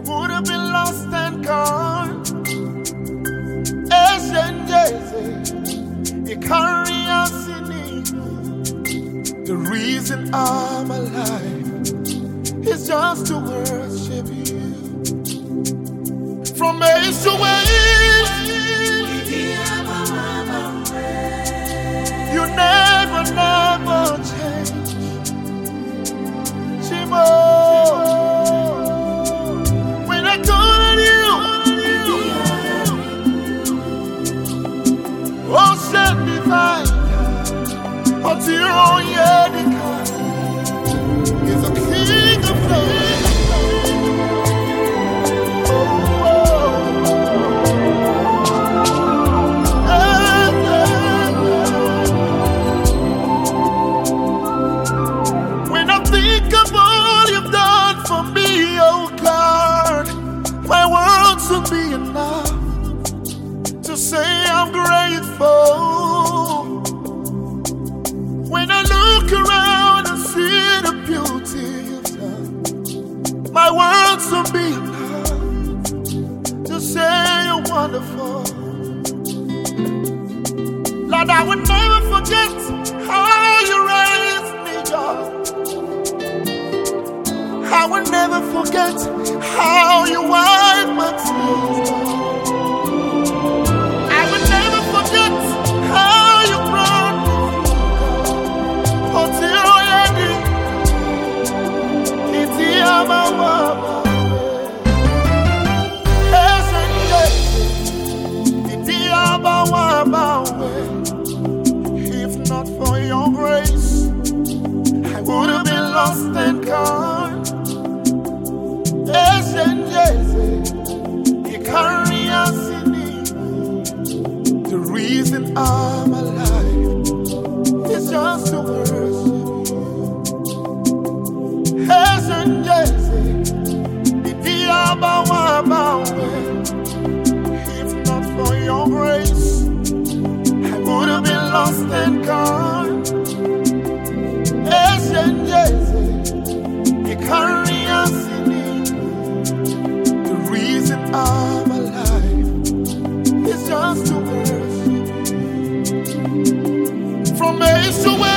would have been lost and gone. Asian Jesse, you carry us in it. The reason I'm alive is just to worship you. From age to age, you never change. Shimo, when I call on you, ocean divine, until your is a king of glory. My words will be enough to say I'm grateful. When I look around and see the beauty you've done, my words will be enough to say you're wonderful. Lord, I would never forget how you raised me up. I will never forget how you wiped my tears. I will never forget how you brought me through. Until ending, it's if not for your grace, I would have been lost and gone. You carry us in it. The reason I'm alive is just to worship you. If not for your grace, I would have been lost and gone. You carry us in it. The reason I'm alive is just to worship you. From age to age.